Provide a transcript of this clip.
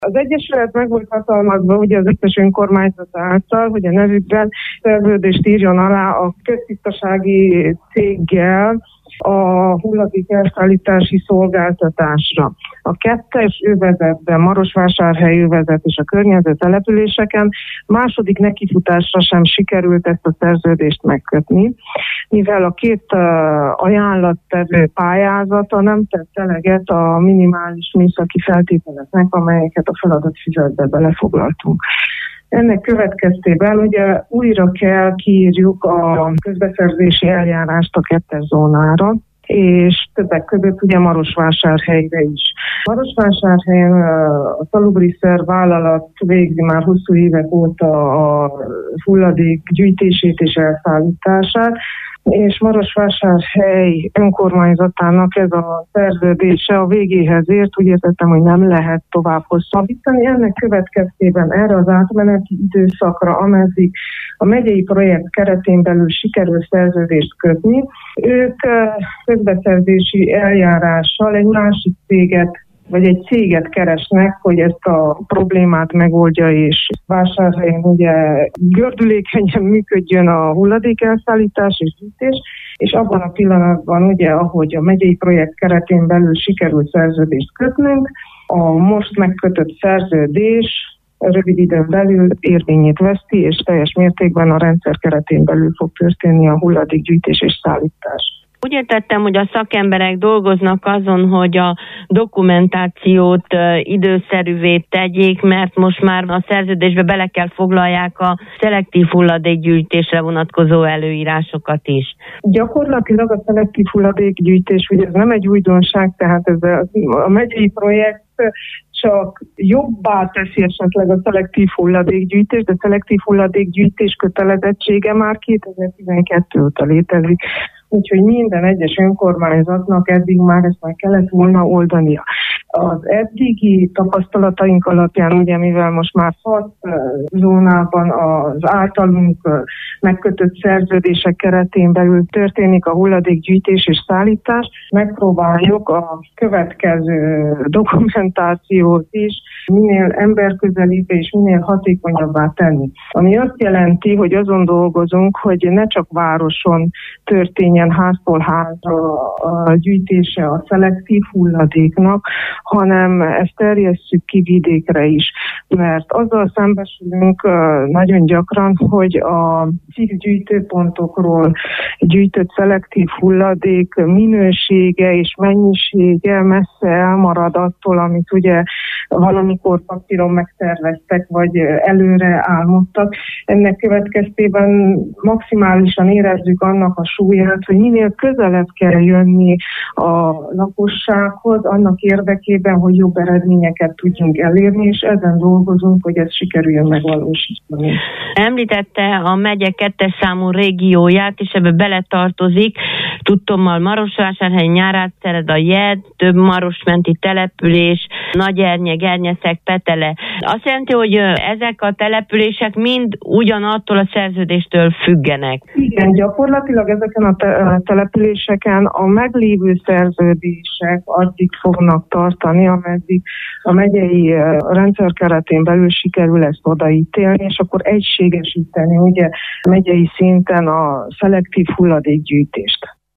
Az Egyesület meg volt hatalmazva ugye az összes önkormányzat által, hogy a nevükben szerződést írjon alá a köztisztasági céggel a hulladék elszállítási szolgáltatásra. A 2-es övezetben, Marosvásárhely övezet és a környező településeken második nekifutásra sem sikerült ezt a szerződést megkötni, mivel a 2 ajánlattevő pályázata nem tett eleget a minimális műszaki feltételeknek, amelyeket a feladatfüzetbe belefoglaltunk. Ennek következtében ugye újra kell kiírjuk a közbeszerzési eljárást a 2-es zónára, és többek között ugye Marosvásárhelyre is. Marosvásárhelyen a Salubriszer vállalat végzi már hosszú évek óta a hulladék gyűjtését és elszállítását, és Marosvásárhely önkormányzatának ez a szerződése a végéhez ért, úgy értettem, hogy nem lehet tovább hosszabbítani. Ennek következtében erre az átmeneti időszakra, ameddig a megyei projekt keretén belül sikerül szerződést kötni, ők közbeszerzési eljárással egy másik céget vagy egy céget keresnek, hogy ezt a problémát megoldja, és Vásárhelyen ugye gördülékenyen működjön a hulladékelszállítás és gyűjtés, és abban a pillanatban ugye, ahogy a megyei projekt keretén belül sikerült szerződést kötnünk, a most megkötött szerződés rövid időn belül érvényét veszti, és teljes mértékben a rendszer keretén belül fog történni a hulladékgyűjtés és szállítás. Úgy értettem, hogy a szakemberek dolgoznak azon, hogy a dokumentációt időszerűvé tegyék, mert most már a szerződésbe bele kell foglalják a szelektív hulladékgyűjtésre vonatkozó előírásokat is. Gyakorlatilag a szelektív hulladékgyűjtés, ugye ez nem egy újdonság, tehát ez a megyei projekt csak jobbá teszi esetleg a szelektív hulladékgyűjtés, de szelektív hulladékgyűjtés kötelezettsége már 2012 óta létezik. Úgyhogy minden egyes önkormányzatnak eddig már ezt meg kellett volna oldania. Az eddigi tapasztalataink alapján, ugye mivel most már 6 zónában az általunk megkötött szerződések keretén belül történik a hulladékgyűjtés és szállítás, megpróbáljuk a következő dokumentációt is minél emberközelibb és minél hatékonyabbá tenni. Ami azt jelenti, hogy azon dolgozunk, hogy ne csak városon történjen háztól házra a gyűjtése a szelektív hulladéknak, hanem ezt terjesszük ki vidékre is. Mert azzal szembesülünk nagyon gyakran, hogy a fix gyűjtőpontokról gyűjtött szelektív hulladék minősége és mennyisége messze elmarad attól, amit ugye valamikor papíron megterveztek, vagy előre álmodtak. Ennek következtében maximálisan érezzük annak a súlyát, hogy minél közelebb kell jönni a lakossághoz, annak érdekében, hogy jobb eredményeket tudjunk elérni, és ezen dolgozunk, hogy ez sikerüljön megvalósítani. Említette a megye 2-es számú régióját, és ebbe beletartozik tudtommal Marosvásárhely, Nyárádszered, a Jed, több marosmenti település, Nagyernye, Gernyeszeg, Petele. Azt jelenti, hogy ezek a települések mind ugyanattól a szerződéstől függenek. Igen, gyakorlatilag ezeken a településeken a meglévő szerződések addig fognak tartani, ameddig a megyei rendszer keretén belül sikerül ezt odaítélni, és akkor egységesíteni ugye megyei szinten a szelektív hulladékgyűjtést.